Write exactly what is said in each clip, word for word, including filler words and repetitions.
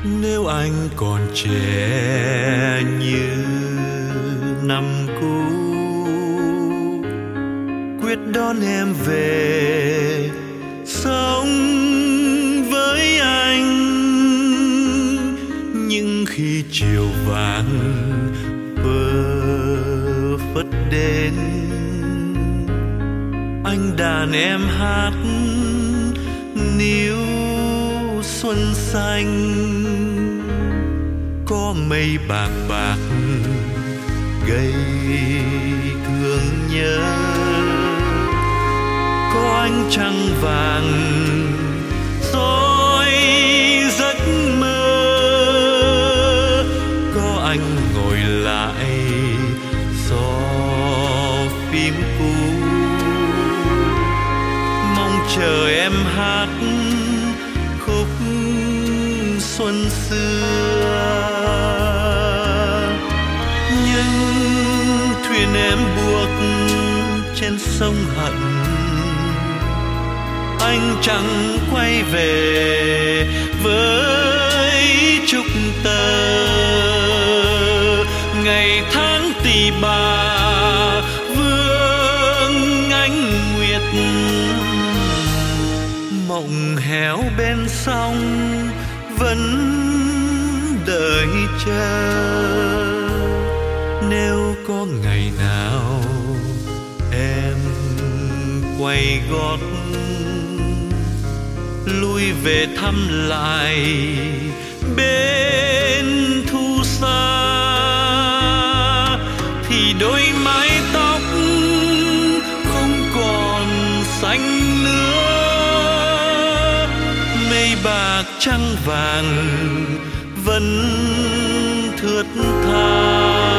Nếu anh còn trẻ như năm cũ, quyết đón em về sống với anh. Nhưng khi chiều vàng vơ phất đến, anh đàn em hát níu xuân xanh. Có mây bạc bạc gây thương nhớ, có ánh trăng vàng dối giấc mơ, có anh ngồi lại gió phím cũ, mong chờ em hát khúc xuân xưa. Nhưng thuyền em buộc trên sông hận, anh chẳng quay về với chúc tơ. Ngày tháng tỉ bà vương ánh nguyệt, mộng héo bên sông vẫn đợi chờ. Nếu có ngày nào em quay gót lui về thăm lại bên thu xa, thì đôi mái tóc không còn xanh nữa, mây bạc trăng vàng vẫn thướt tha.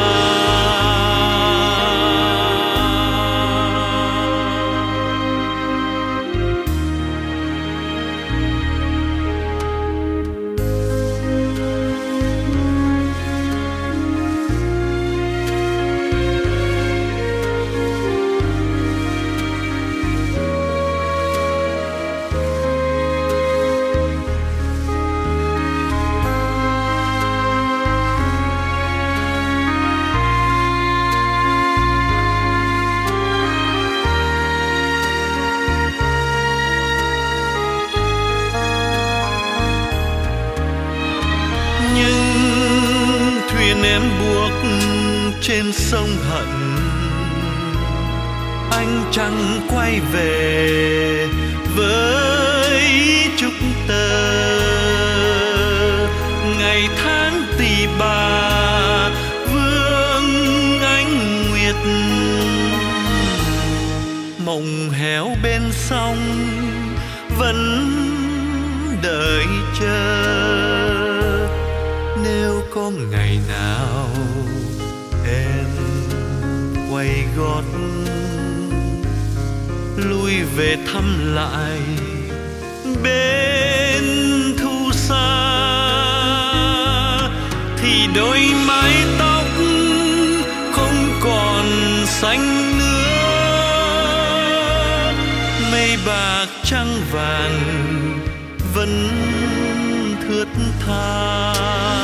Em buộc trên sông hận, anh chẳng quay về với chúc tơ. Ngày tháng tỉ bà vương ánh nguyệt, mộng héo bên sông vẫn đợi chờ. Nếu có ngày nào em quay gót lui về thăm lại bên thu xa, thì đôi mái tóc không còn xanh nữa, mây bạc trăng vàng vẫn thướt tha.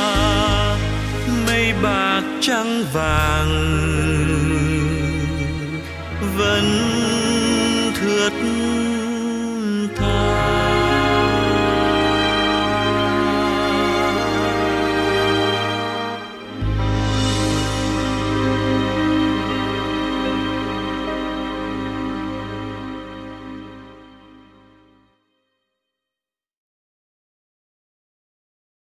Mây bạc trăng vàng vẫn thướt